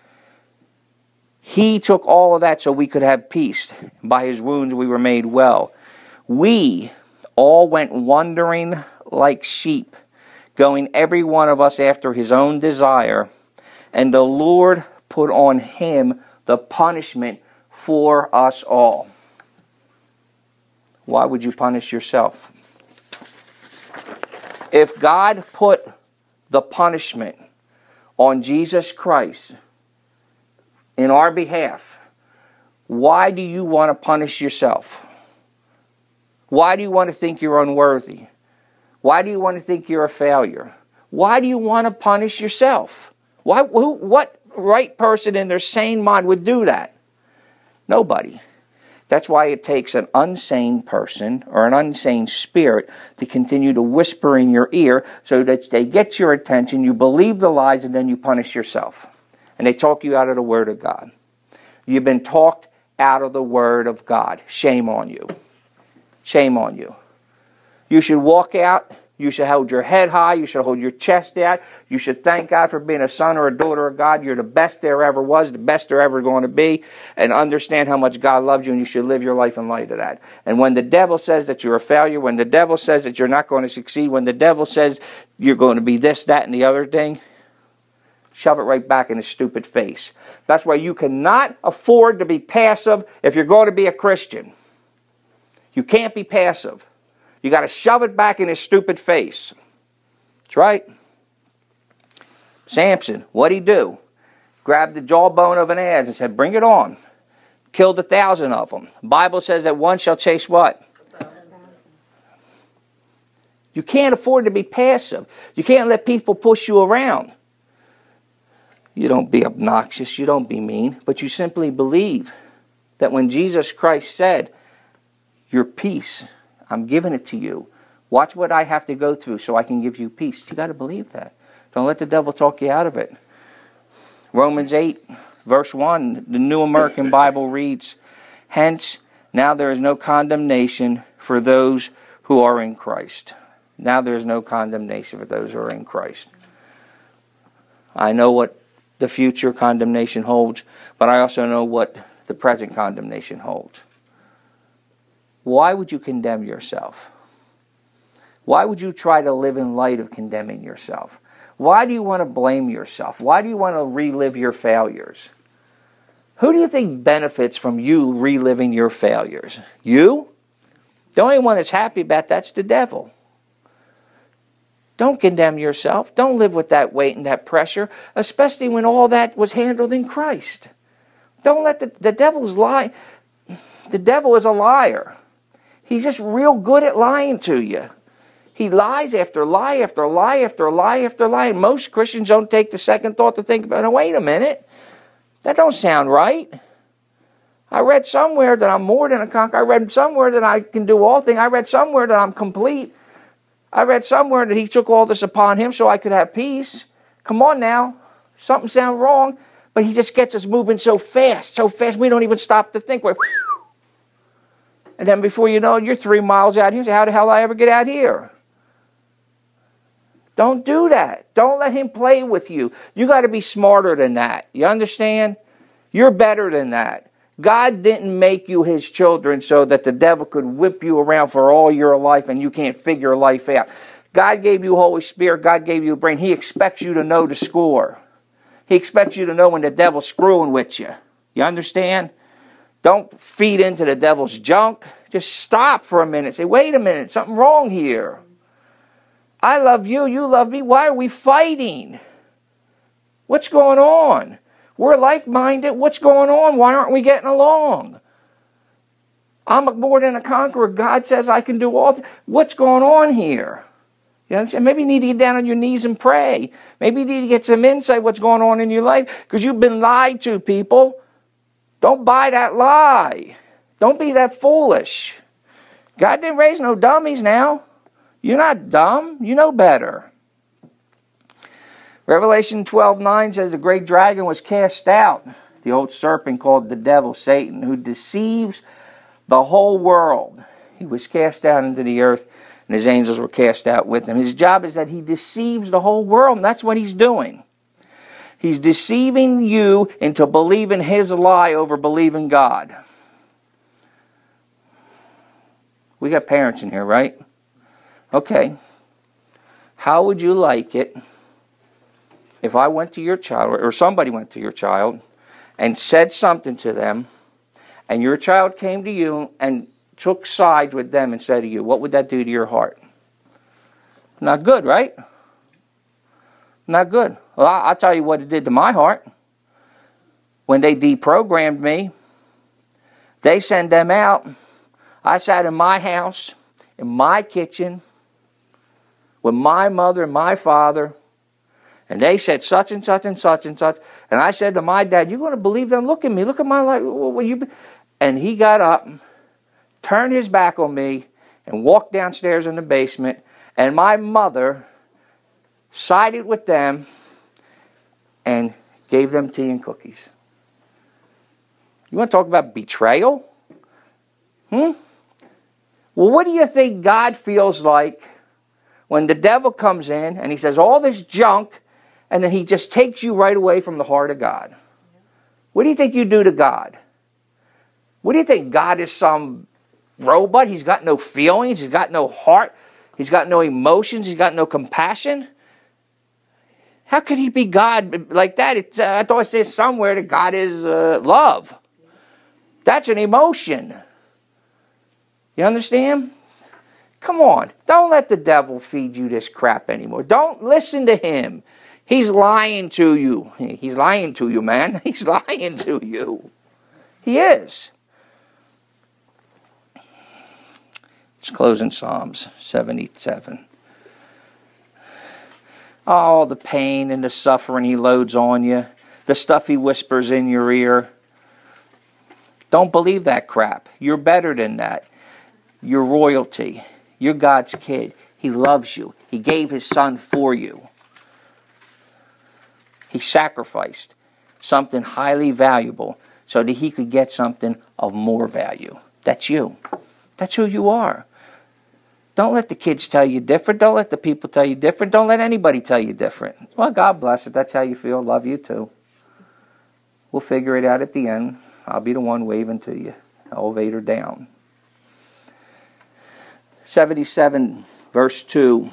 He took all of that so we could have peace. By his wounds we were made well. We all went wandering like sheep, going every one of us after his own desire, and the Lord put on him the punishment for us all. Why would you punish yourself? If God put the punishment on Jesus Christ in our behalf, why do you want to punish yourself? Why do you want to think you're unworthy? Why do you want to think you're a failure? Why do you want to punish yourself? What right person in their sane mind would do that? Nobody. That's why it takes an unsane person or an unsane spirit to continue to whisper in your ear so that they get your attention, you believe the lies, and then you punish yourself. And they talk you out of the Word of God. You've been talked out of the Word of God. Shame on you. Shame on you. You should walk out. You should hold your head high. You should hold your chest out. You should thank God for being a son or a daughter of God. You're the best there ever was, the best there ever going to be, and understand how much God loves you, and you should live your life in light of that. And when the devil says that you're a failure, when the devil says that you're not going to succeed, when the devil says you're going to be this, that, and the other thing, shove it right back in his stupid face. That's why you cannot afford to be passive if you're going to be a Christian. You can't be passive. You got to shove it back in his stupid face. That's right. Samson, what'd he do? Grabbed the jawbone of an ass and said, bring it on. Killed 1,000 of them. The Bible says that one shall chase what? 1,000. You can't afford to be passive. You can't let people push you around. You don't be obnoxious. You don't be mean. But you simply believe that when Jesus Christ said, your peace, I'm giving it to you. Watch what I have to go through so I can give you peace. You got to believe that. Don't let the devil talk you out of it. Romans 8, verse 1, the New American Bible reads, hence, now there is no condemnation for those who are in Christ. Now there is no condemnation for those who are in Christ. I know what the future condemnation holds, but I also know what the present condemnation holds. Why would you condemn yourself? Why would you try to live in light of condemning yourself? Why do you want to blame yourself? Why do you want to relive your failures? Who do you think benefits from you reliving your failures? You? The only one that's happy about that's the devil. Don't condemn yourself. Don't live with that weight and that pressure, especially when all that was handled in Christ. Don't let the devil's lie. The devil is a liar. He's just real good at lying to you. He lies after lie after lie after lie after lie. And most Christians don't take the second thought to think about, oh, wait a minute. That don't sound right. I read somewhere that I'm more than a conqueror. I read somewhere that I can do all things. I read somewhere that I'm complete. I read somewhere that he took all this upon him so I could have peace. Come on now. Something sounds wrong. But he just gets us moving so fast we don't even stop to think. We're and then before you know it, you're 3 miles out here. You say, how the hell did I ever get out here? Don't do that. Don't let him play with you. You got to be smarter than that. You understand? You're better than that. God didn't make you his children so that the devil could whip you around for all your life and you can't figure life out. God gave you Holy Spirit. God gave you a brain. He expects you to know the score. He expects you to know when the devil's screwing with you. You understand? Don't feed into the devil's junk. Just stop for a minute. Say, wait a minute, something wrong here. I love you, you love me. Why are we fighting? What's going on? We're like-minded. What's going on? Why aren't we getting along? I'm more than a conqueror. God says I can do all things. What's going on here? You understand? Maybe you need to get down on your knees and pray. Maybe you need to get some insight what's going on in your life because you've been lied to, people. Don't buy that lie. Don't be that foolish. God didn't raise no dummies now. You're not dumb. You know better. Revelation 12:9 says the great dragon was cast out, the old serpent called the devil, Satan, who deceives the whole world. He was cast out into the earth, and his angels were cast out with him. His job is that he deceives the whole world, and that's what he's doing. He's deceiving you into believing his lie over believing God. We got parents in here, right? Okay. How would you like it if I went to your child, or somebody went to your child, and said something to them, and your child came to you and took sides with them instead of you? What would that do to your heart? Not good, right? Not good. Well, I'll tell you what it did to my heart. When they deprogrammed me, they sent them out. I sat in my house, in my kitchen, with my mother and my father, and they said such and such and such and such. And I said to my dad, "You going to believe them? Look at me. Look at my life." And he got up, turned his back on me, and walked downstairs in the basement. And my mother sided with them and gave them tea and cookies. You want to talk about betrayal? Well, what do you think God feels like when the devil comes in and he says all this junk, and then he just takes you right away from the heart of God? What do you think you do to God? What do you think? God is some robot? He's got no feelings. He's got no heart. He's got no emotions. He's got no compassion. How could he be God like that? I thought it says somewhere that God is love. That's an emotion. You understand? Come on. Don't let the devil feed you this crap anymore. Don't listen to him. He's lying to you. He's lying to you, man. He's lying to you. He is. Let's close in Psalms 77. Oh, the pain and the suffering he loads on you. The stuff he whispers in your ear. Don't believe that crap. You're better than that. You're royalty. You're God's kid. He loves you. He gave his son for you. He sacrificed something highly valuable so that he could get something of more value. That's you. That's who you are. Don't let the kids tell you different. Don't let the people tell you different. Don't let anybody tell you different. Well, God bless it. That's how you feel. Love you too. We'll figure it out at the end. I'll be the one waving to you. Elevator down. 77, verse 2.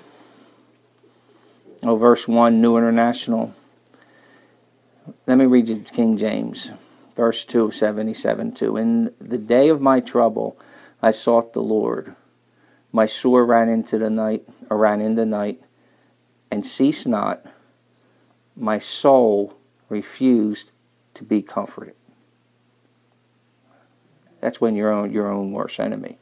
Oh, verse 1, New International. Let me read you King James. Verse 2 of 77, 2. In the day of my trouble, I sought the Lord. My sore ran in the night, and ceased not. My soul refused to be comforted. That's when you're your own worst enemy.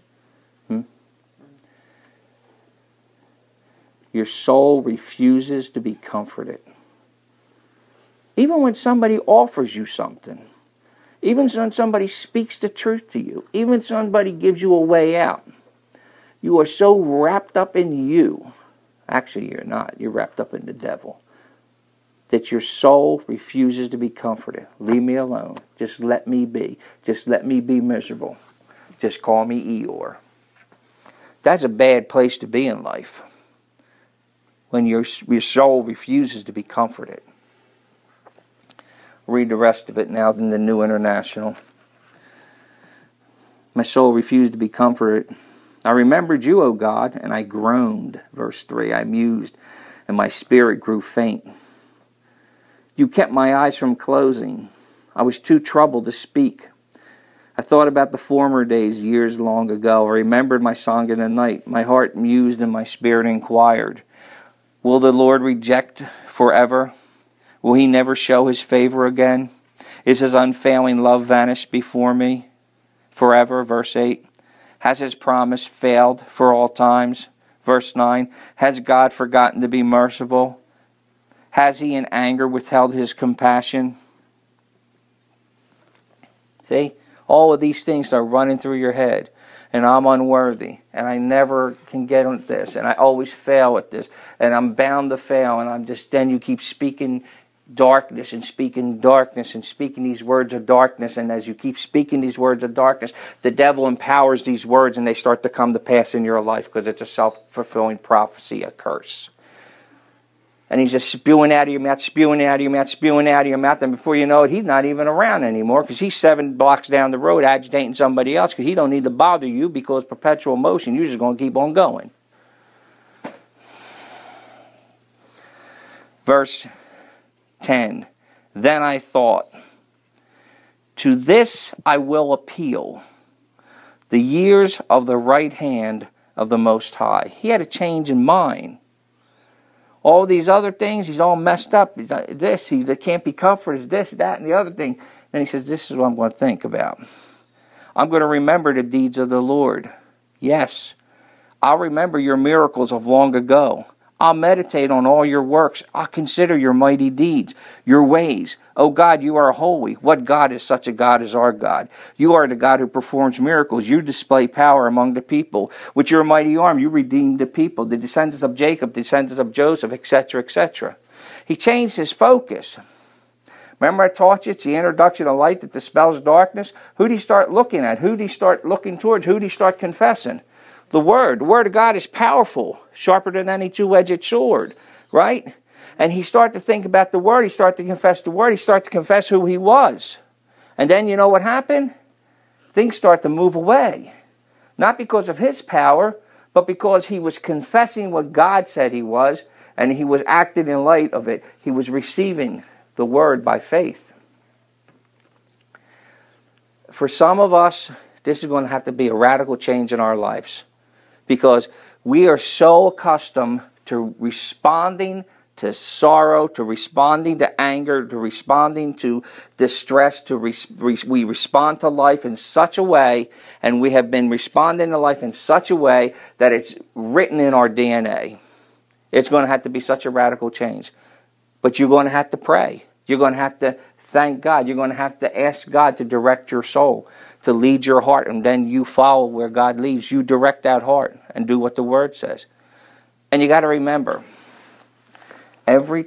Your soul refuses to be comforted. Even when somebody offers you something, even when somebody speaks the truth to you, even when somebody gives you a way out, you are so wrapped up in you. Actually, you're not. You're wrapped up in the devil. That your soul refuses to be comforted. Leave me alone. Just let me be. Just let me be miserable. Just call me Eeyore. That's a bad place to be in life. When your soul refuses to be comforted. Read the rest of it now in the New International. My soul refused to be comforted. I remembered you, O God, and I groaned. Verse 3, I mused, and my spirit grew faint. You kept my eyes from closing. I was too troubled to speak. I thought about the former days, years long ago. I remembered my song in the night. My heart mused and my spirit inquired. Will the Lord reject forever? Will he never show his favor again? Is his unfailing love vanished before me forever? Verse 8. Has his promise failed for all times? Verse 9. Has God forgotten to be merciful? Has he in anger withheld his compassion? See? All of these things are running through your head. and I'm unworthy, and I never can get on this, and I always fail at this, and I'm bound to fail, and then you keep speaking darkness and speaking darkness and speaking these words of darkness, and as you keep speaking these words of darkness, the devil empowers these words, and they start to come to pass in your life because it's a self-fulfilling prophecy, a curse. And he's just spewing out of your mouth, spewing out of your mouth, spewing out of your mouth. And before you know it, he's not even around anymore because he's 7 blocks down the road agitating somebody else because he don't need to bother you because perpetual motion, you're just going to keep on going. Verse 10. Then I thought, to this I will appeal, the years of the right hand of the Most High. He had a change in mind. All these other things, he's all messed up. He can't be comforted. This, that, and the other thing. Then he says, this is what I'm going to think about. I'm going to remember the deeds of the Lord. Yes, I'll remember your miracles of long ago. I'll meditate on all your works. I'll consider your mighty deeds, your ways. Oh God, you are holy. What God is such a God as our God? You are the God who performs miracles. You display power among the people. With your mighty arm, you redeemed the people, the descendants of Jacob, the descendants of Joseph, etc., etc. He changed his focus. Remember I taught you, it's the introduction of light that dispels darkness. Who do you start looking at? Who do you start looking towards? Who do you start confessing? The Word of God is powerful, sharper than any two-edged sword, right? And he started to think about the Word. He started to confess the Word. He started to confess who he was. And then you know what happened? Things start to move away. Not because of his power, but because he was confessing what God said he was, and he was acting in light of it. He was receiving the Word by faith. For some of us, this is going to have to be a radical change in our lives. Because we are so accustomed to responding to sorrow, to responding to anger, to responding to distress, we respond to life in such a way, and we have been responding to life in such a way that it's written in our DNA. It's going to have to be such a radical change. But you're going to have to pray. You're going to have to thank God. You're going to have to ask God to direct your soul, to lead your heart, and then you follow where God leads. You direct that heart and do what the Word says. And you got to remember, every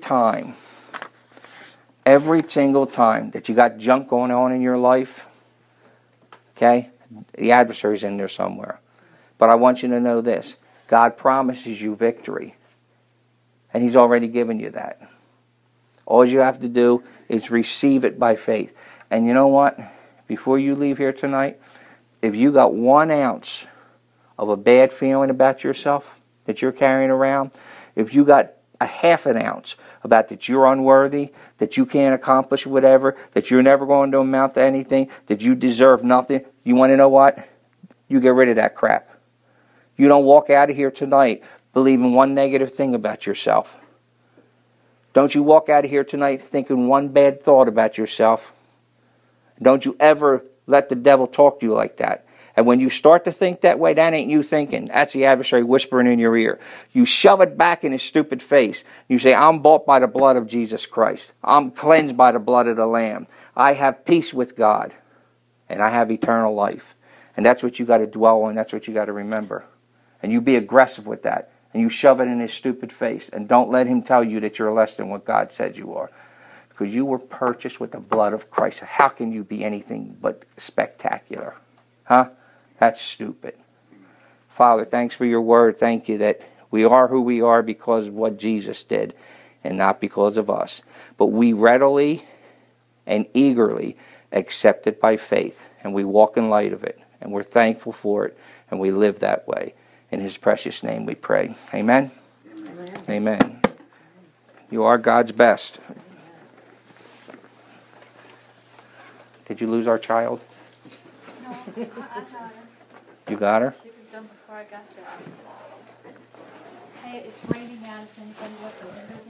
single time that you got junk going on in your life, okay, the adversary's in there somewhere. But I want you to know this. God promises you victory. And He's already given you that. All you have to do is receive it by faith. And you know what? Before you leave here tonight, if you got 1 ounce of a bad feeling about yourself that you're carrying around, if you got a half an ounce about that you're unworthy, that you can't accomplish whatever, that you're never going to amount to anything, that you deserve nothing, you want to know what? You get rid of that crap. You don't walk out of here tonight believing one negative thing about yourself. Don't you walk out of here tonight thinking one bad thought about yourself. Don't you ever let the devil talk to you like that. And when you start to think that way, that ain't you thinking. That's the adversary whispering in your ear. You shove it back in his stupid face. You say, I'm bought by the blood of Jesus Christ. I'm cleansed by the blood of the Lamb. I have peace with God. And I have eternal life. And that's what you got to dwell on. That's what you got to remember. And you be aggressive with that. And you shove it in his stupid face. And don't let him tell you that you're less than what God said you are. Because you were purchased with the blood of Christ. How can you be anything but spectacular? Huh? That's stupid. Father, thanks for your word. Thank you that we are who we are because of what Jesus did and not because of us. But we readily and eagerly accept it by faith. And we walk in light of it. And we're thankful for it. And we live that way. In His precious name we pray. Amen? Amen. Amen. You are God's best. Did you lose our child? No, I got her. You got her? She was done before I got there. Hey, it's raining out. If anybody wants to